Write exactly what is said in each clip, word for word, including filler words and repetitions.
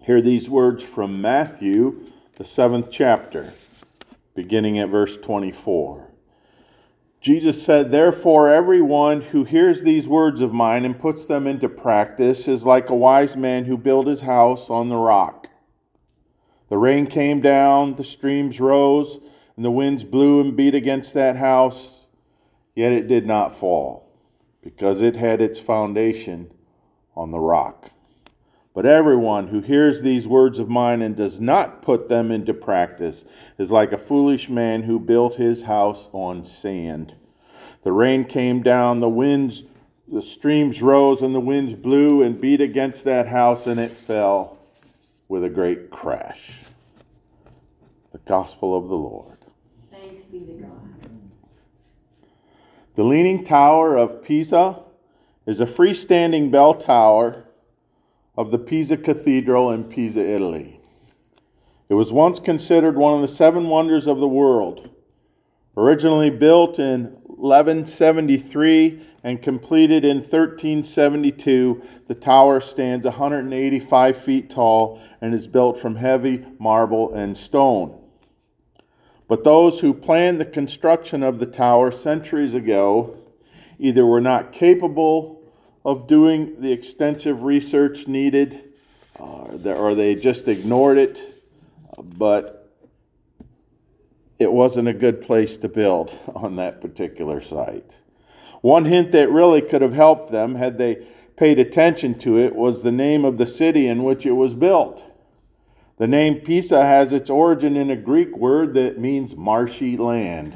Hear these words from Matthew, the seventh chapter, beginning at verse twenty-four. Jesus said, "Therefore, everyone who hears these words of mine and puts them into practice is like a wise man who built his house on the rock. The rain came down, the streams rose, and the winds blew and beat against that house, yet it did not fall, because it had its foundation on the rock. But everyone who hears these words of mine and does not put them into practice is like a foolish man who built his house on sand. The rain came down, the winds, the streams rose, and the winds blew and beat against that house, and it fell with a great crash." The Gospel of the Lord. Thanks be to God. The Leaning Tower of Pisa is a freestanding bell tower of the Pisa Cathedral in Pisa, Italy. It was once considered one of the seven wonders of the world. Originally built in eleven seventy-three and completed in thirteen seventy-two, the tower stands one hundred eighty-five feet tall and is built from heavy marble and stone. But those who planned the construction of the tower centuries ago either were not capable of doing the extensive research needed, uh, or they just ignored it, but it wasn't a good place to build on that particular site. One hint that really could have helped them, had they paid attention to it, was the name of the city in which it was built. The name Pisa has its origin in a Greek word that means marshy land.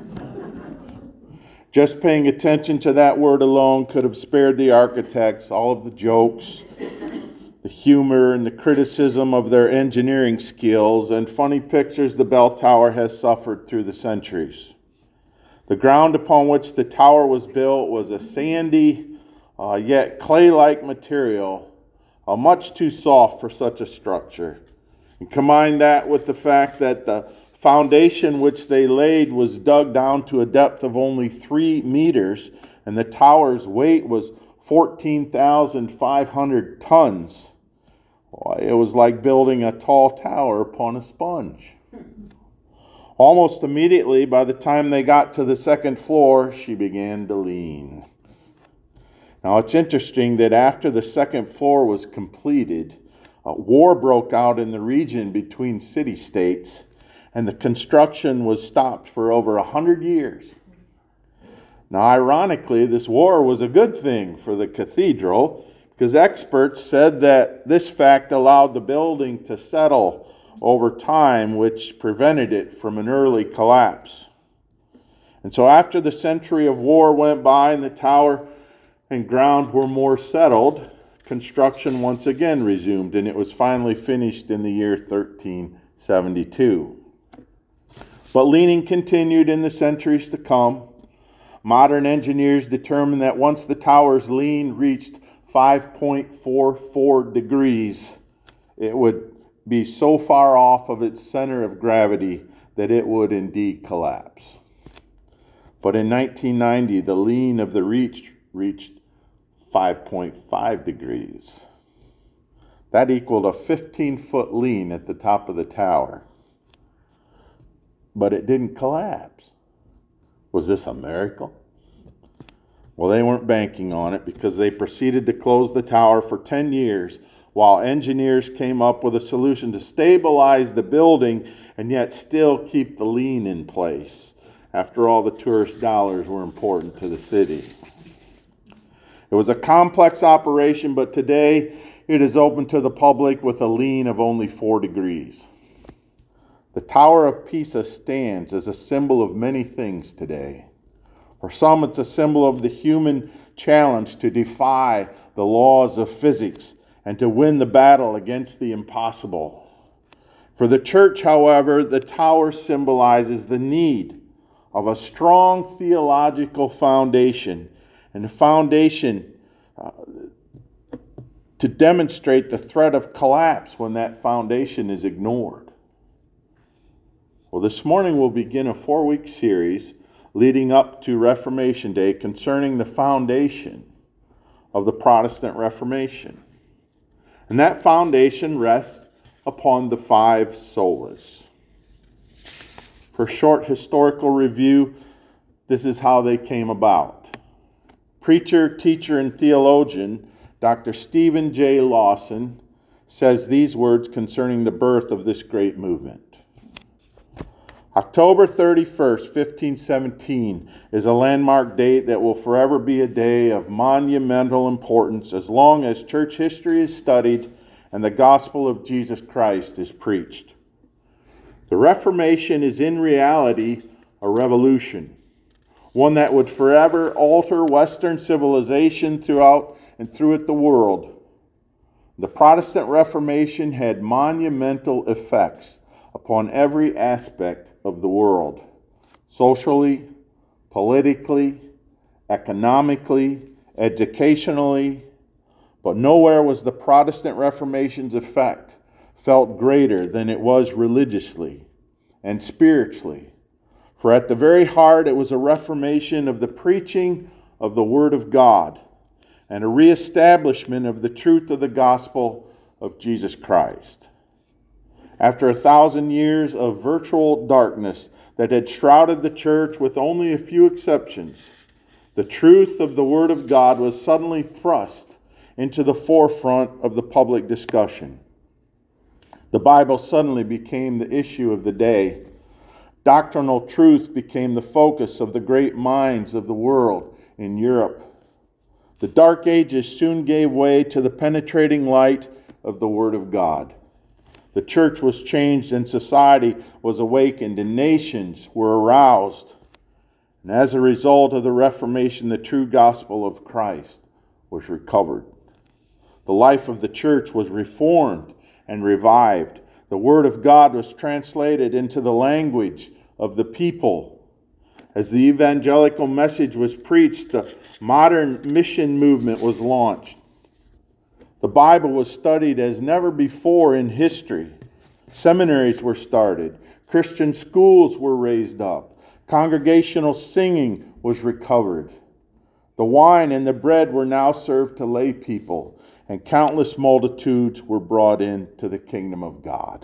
Just paying attention to that word alone could have spared the architects all of the jokes, the humor, and the criticism of their engineering skills and funny pictures the bell tower has suffered through the centuries. The ground upon which the tower was built was a sandy, uh, yet clay-like material, uh, much too soft for such a structure. And combine that with the fact that the foundation which they laid was dug down to a depth of only three meters, and the tower's weight was fourteen thousand five hundred tons. It was like building a tall tower upon a sponge. Almost immediately, by the time they got to the second floor, she began to lean. Now, it's interesting that after the second floor was completed, a war broke out in the region between city-states, and the construction was stopped for over a hundred years. Now, ironically, this war was a good thing for the cathedral, because experts said that this fact allowed the building to settle over time, which prevented it from an early collapse. And so after the century of war went by and the tower and ground were more settled, construction once again resumed, and it was finally finished in the year thirteen seventy-two. But leaning continued in the centuries to come. Modern engineers determined that once the tower's lean reached five point four four degrees, it would be so far off of its center of gravity that it would indeed collapse. But in nineteen ninety, the lean of the reach reached five point five degrees. That equaled a fifteen-foot lean at the top of the tower. But it didn't collapse. Was this a miracle? Well, they weren't banking on it, because they proceeded to close the tower for ten years while engineers came up with a solution to stabilize the building and yet still keep the lean in place. After all, the tourist dollars were important to the city. It was a complex operation, but today it is open to the public with a lean of only four degrees. The Tower of Pisa stands as a symbol of many things today. For some, it's a symbol of the human challenge to defy the laws of physics and to win the battle against the impossible. For the church, however, the tower symbolizes the need of a strong theological foundation, and a foundation uh, to demonstrate the threat of collapse when that foundation is ignored. Well, this morning we'll begin a four-week series leading up to Reformation Day concerning the foundation of the Protestant Reformation. And that foundation rests upon the five solas. For short historical review, this is how they came about. Preacher, teacher, and theologian Doctor Stephen J. Lawson says these words concerning the birth of this great movement. October thirty-first, fifteen seventeen is a landmark date that will forever be a day of monumental importance as long as church history is studied and the gospel of Jesus Christ is preached. The Reformation is in reality a revolution, one that would forever alter Western civilization throughout and throughout the world. The Protestant Reformation had monumental effects upon every aspect of the world, socially, politically, economically, educationally, but nowhere was the Protestant Reformation's effect felt greater than it was religiously and spiritually. For at the very heart, it was a reformation of the preaching of the Word of God and a reestablishment of the truth of the gospel of Jesus Christ. After a thousand years of virtual darkness that had shrouded the church with only a few exceptions, the truth of the Word of God was suddenly thrust into the forefront of the public discussion. The Bible suddenly became the issue of the day. Doctrinal truth became the focus of the great minds of the world in Europe. The Dark Ages soon gave way to the penetrating light of the Word of God. The church was changed and society was awakened and nations were aroused. And as a result of the Reformation, the true gospel of Christ was recovered. The life of the church was reformed and revived. The Word of God was translated into the language of the people. As the evangelical message was preached, the modern mission movement was launched. The Bible was studied as never before in history. Seminaries were started. Christian schools were raised up. Congregational singing was recovered. The wine and the bread were now served to lay people, and countless multitudes were brought into the kingdom of God.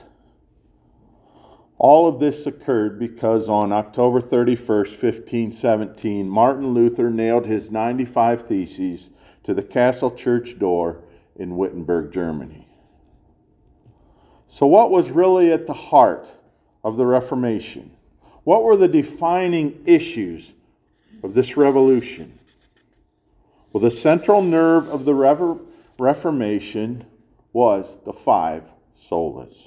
All of this occurred because on October thirty-first, fifteen seventeen, Martin Luther nailed his ninety-five Theses to the castle church door in Wittenberg, Germany. So what was really at the heart of the Reformation? What were the defining issues of this revolution? Well, the central nerve of the Re- Reformation was the five solas.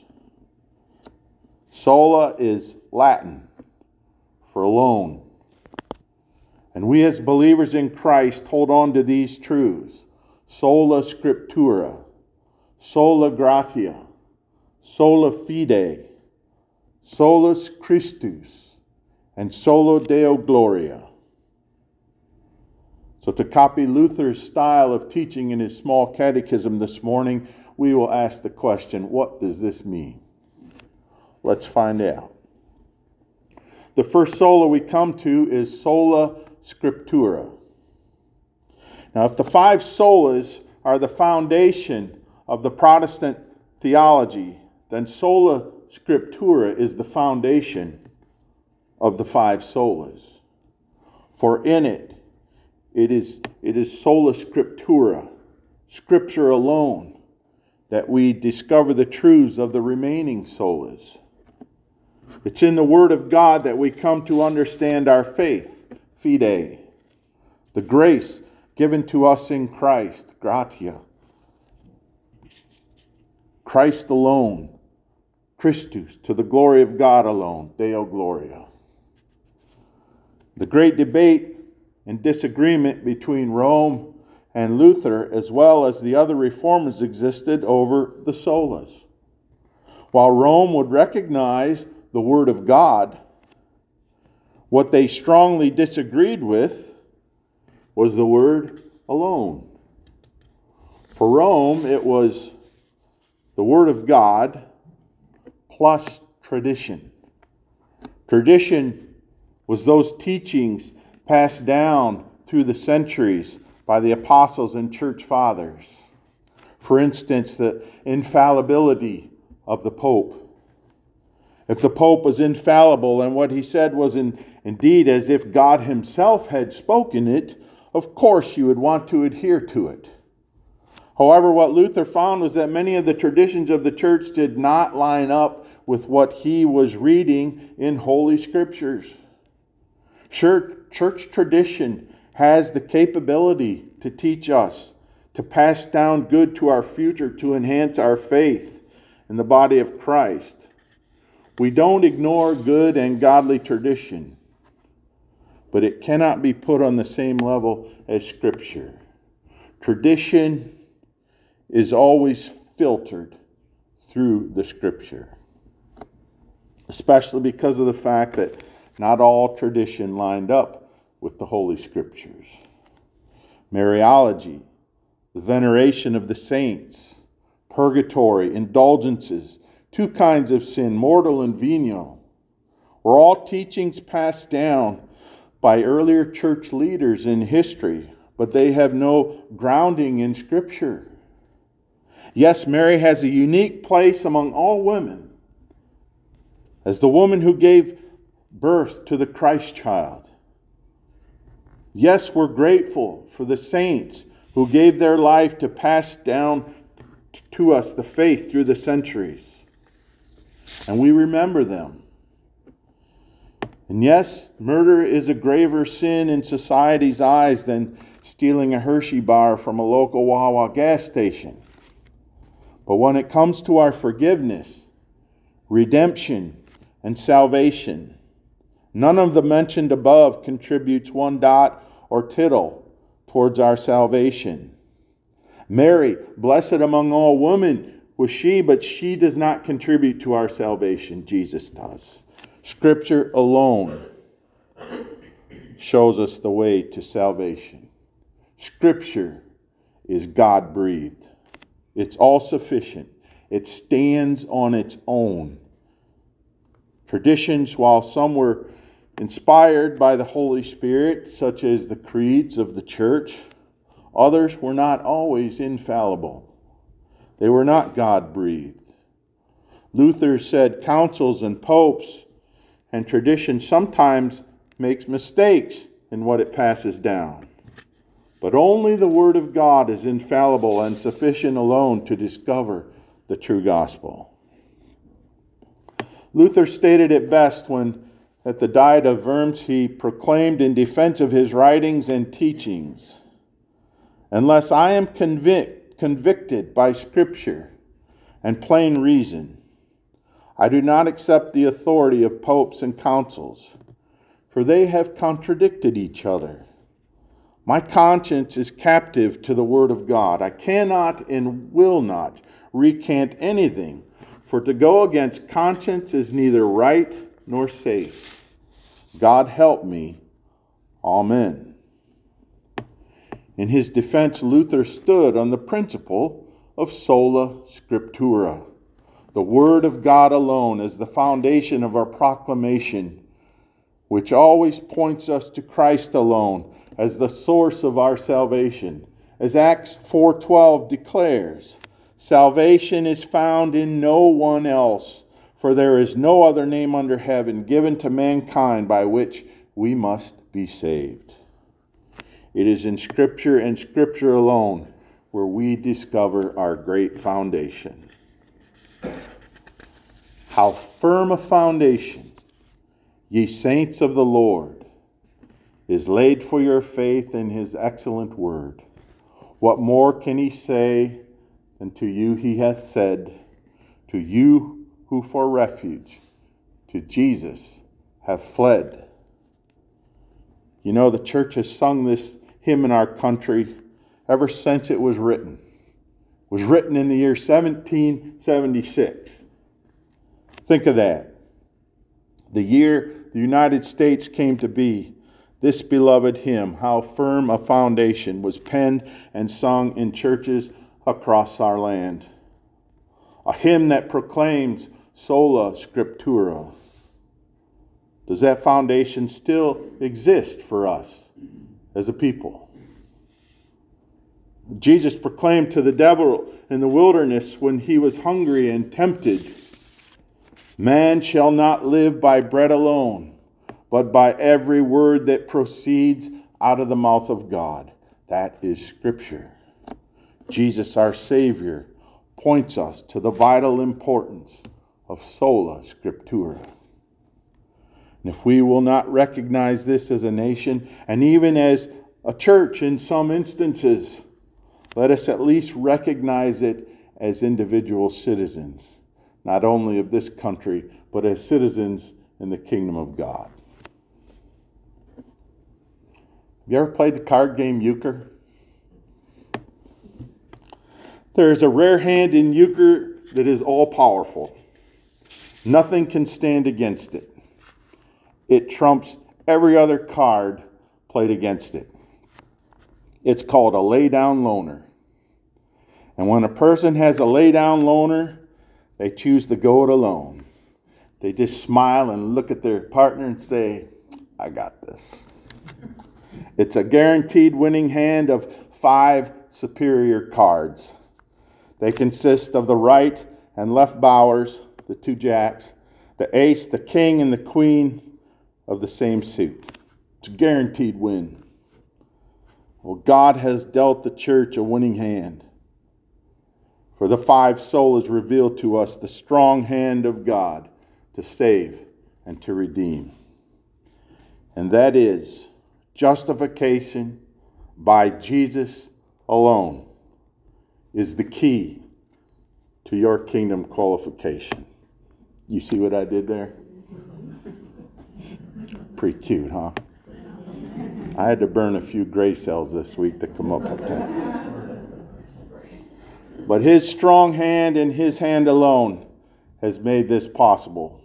Sola is Latin for alone. And we as believers in Christ hold on to these truths. Sola Scriptura, sola gratia, sola fide, solus Christus, and solo Deo gloria. So to copy Luther's style of teaching in his small catechism this morning, we will ask the question, what does this mean? Let's find out. The first sola we come to is sola Scriptura. Now, if the five solas are the foundation of the Protestant theology, then sola Scriptura is the foundation of the five solas. For in it, it is, it is sola Scriptura, Scripture alone, that we discover the truths of the remaining solas. It's in the Word of God that we come to understand our faith, fide, the grace given to us in Christ, gratia. Christ alone, Christus, to the glory of God alone, Deo gloria. The great debate and disagreement between Rome and Luther, as well as the other reformers, existed over the solas. While Rome would recognize the Word of God, what they strongly disagreed with was the Word alone. For Rome, it was the Word of God plus tradition. Tradition was those teachings passed down through the centuries by the apostles and church fathers. For instance, the infallibility of the Pope. If the Pope was infallible and what he said was in, indeed as if God himself had spoken it, of course you would want to adhere to it. However, what Luther found was that many of the traditions of the church did not line up with what he was reading in Holy Scriptures. Church, church tradition has the capability to teach us, to pass down good to our future, to enhance our faith in the body of Christ. We don't ignore good and godly tradition, but it cannot be put on the same level as Scripture. Tradition is always filtered through the Scripture, especially because of the fact that not all tradition lined up with the Holy Scriptures. Mariology, the veneration of the saints, purgatory, indulgences, two kinds of sin, mortal and venial, were all teachings passed down by earlier church leaders in history, but they have no grounding in Scripture. Yes, Mary has a unique place among all women as the woman who gave birth to the Christ child. Yes, we're grateful for the saints who gave their life to pass down to us the faith through the centuries. And we remember them. And yes, murder is a graver sin in society's eyes than stealing a Hershey bar from a local Wawa gas station. But when it comes to our forgiveness, redemption, and salvation, none of the mentioned above contributes one dot or tittle towards our salvation. Mary, blessed among all women, was she, but she does not contribute to our salvation. Jesus does. Scripture alone shows us the way to salvation. Scripture is God-breathed. It's all sufficient. It stands on its own. Traditions, while some were inspired by the Holy Spirit, such as the creeds of the church, others were not always infallible. They were not God-breathed. Luther said councils and popes and tradition sometimes makes mistakes in what it passes down. But only the Word of God is infallible and sufficient alone to discover the true gospel. Luther stated it best when, at the Diet of Worms, he proclaimed in defense of his writings and teachings, "Unless I am convict, convicted by Scripture and plain reason, I do not accept the authority of popes and councils, for they have contradicted each other. My conscience is captive to the Word of God. I cannot and will not recant anything, for to go against conscience is neither right nor safe. God help me. Amen." In his defense, Luther stood on the principle of sola scriptura, the Word of God alone, as the foundation of our proclamation, which always points us to Christ alone as the source of our salvation. As Acts four twelve declares, "Salvation is found in no one else, for there is no other name under heaven given to mankind by which we must be saved." It is in Scripture and Scripture alone where we discover our great foundation. How firm a foundation, ye saints of the Lord, is laid for your faith in his excellent word. What more can he say than to you he hath said, to you who for refuge to Jesus have fled? You know, the church has sung this hymn in our country ever since it was written. It was written in the year seventeen seventy-six. Think of that. The year the United States came to be, this beloved hymn, How Firm a Foundation, was penned and sung in churches across our land. A hymn that proclaims sola scriptura. Does that foundation still exist for us as a people? Jesus proclaimed to the devil in the wilderness when he was hungry and tempted, "Man shall not live by bread alone, but by every word that proceeds out of the mouth of God." That is Scripture. Jesus, our Savior, points us to the vital importance of sola scriptura. And if we will not recognize this as a nation, and even as a church in some instances, let us at least recognize it as individual citizens, not only of this country, but as citizens in the kingdom of God. Have you ever played the card game euchre? There is a rare hand in euchre that is all-powerful. Nothing can stand against it. It trumps every other card played against it. It's called a lay-down loner. And when a person has a lay-down loner, they choose to go it alone. They just smile and look at their partner and say, "I got this." It's a guaranteed winning hand of five superior cards. They consist of the right and left bowers, the two jacks, the ace, the king, and the queen of the same suit. It's a guaranteed win. Well, God has dealt the church a winning hand. For the five solas revealed to us the strong hand of God to save and to redeem. And that is justification by Jesus alone is the key to your kingdom qualification. You see what I did there? Pretty cute, huh? I had to burn a few gray cells this week to come up with that. But his strong hand and his hand alone has made this possible.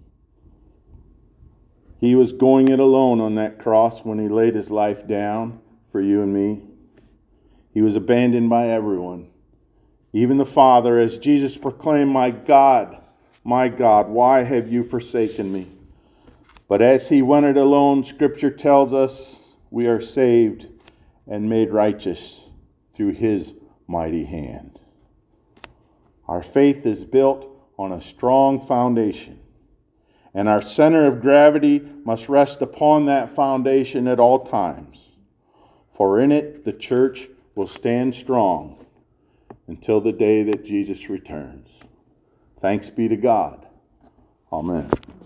He was going it alone on that cross when he laid his life down for you and me. He was abandoned by everyone, even the Father, as Jesus proclaimed, "My God, my God, why have you forsaken me?" But as he went it alone, Scripture tells us we are saved and made righteous through his mighty hand. Our faith is built on a strong foundation, and our center of gravity must rest upon that foundation at all times. For in it the church will stand strong until the day that Jesus returns. Thanks be to God. Amen.